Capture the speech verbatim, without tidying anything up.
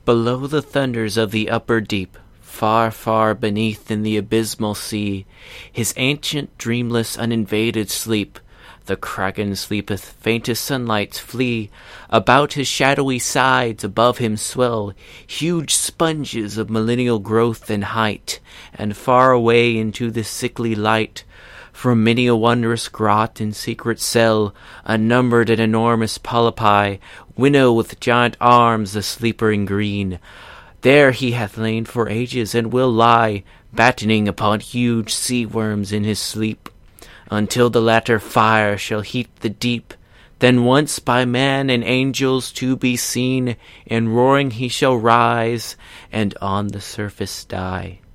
Below the thunders of the upper deep, far, far beneath in the abysmal sea, his ancient, dreamless, uninvaded sleep, the kraken sleepeth, faintest sunlights flee. About his shadowy sides above him swell huge sponges of millennial growth and height, and far away into the sickly light, from many a wondrous grot and secret cell, unnumbered and enormous polypi winnow with giant arms the sleeper in green. There he hath lain for ages, and will lie, battening upon huge sea worms in his sleep, until the latter fire shall heat the deep. Then once by man and angels to be seen, and roaring he shall rise, and on the surface die.